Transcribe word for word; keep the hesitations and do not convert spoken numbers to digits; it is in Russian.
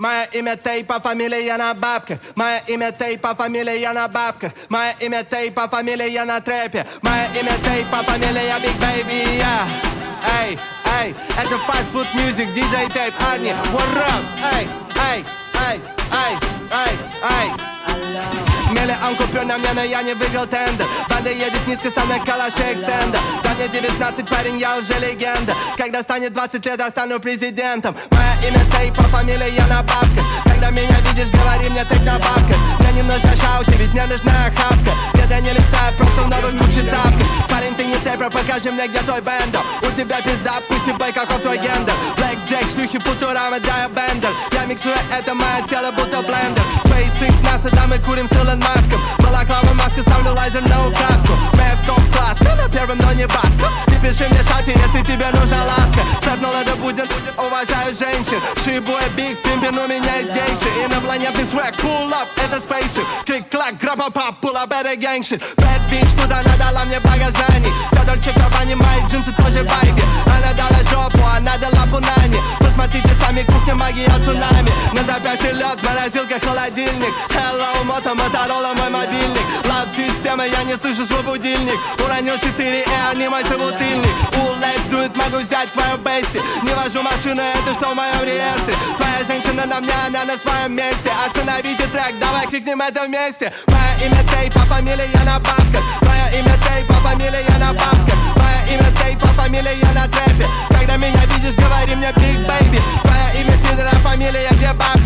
Мое имя Тейп, а фамилия на бабках. Мое имя Тейп, а фамилия на бабках. Мое имя Тейп, а фамилия на трэпе. Мое имя Тейп, а фамилия Big Baby, я. Эй, эй, это Fast Food Music, диджей Тейп, Арни, what up? Эй, эй, эй, эй, эй, эй. Миллион купюр на мне, но я не выиграл тендер. Банда едет низко, со мной калаши экстендер. Да мне девятнадцать, парень, я уже легенда. Когда станет двадцать лет, я стану президентом. Мое имя Тейп, а фамилия на бабках. Когда меня видишь, говори мне Тейп на бабках. Мне не нужно шаути, ведь мне нужна хапка. Нет, я не летаю, просто в новых Гуччи тапках. Парень, ты не Тейп, покажи мне, где твой бендер. У тебя пизда, пусть и бэй, каков твой гендер. Блэк Джек, шлюхи, футурама, дай бендер. Я миксую это мое тело, будто блендер. SpaceX, НАСА, да мы курим с Илон Маском. Балаклава, маска, ставлю лазер на указку. Мэсков класс, ты на первом, но не баско. Ты пиши мне шати, если тебе нужна ласка. Сэпнул это будет, уважаю женщин. Шибуэ, биг, пимпин, у меня есть гейши. Инопланетный свэк, pull up, это спейсшип. Клик-клак, грапа-пап, pull up, это гейшит. Bad bitch, куда она дала мне багажани. Вся Дольче Габбана, мои джинсы тоже байги. Она дала жопу, она дала пунани. Посмотрите сами, кухня, магия, цунами. На запястье лед, морозилка, холодильник. Hello, мото, Моторола, мой мобильник. Лав-система, я не слышу свой будильник. Уронил четыре эр, не мой собутыльник. У Let's Do It, могу взять твою бести. Не вожу машину, это что в моем реестре. Твоя женщина на мне, она на своем месте. Остановите трек, давай крикнем это вместе. Мое имя Тейп, а фамилия на бабках. Мое имя Тейп, а фамилия на бабках. Мое имя Тейп, а фамилия на трэпе. Когда меня видишь, говори мне Big Baby. Твое имя Пидор, а фамилия где бабка.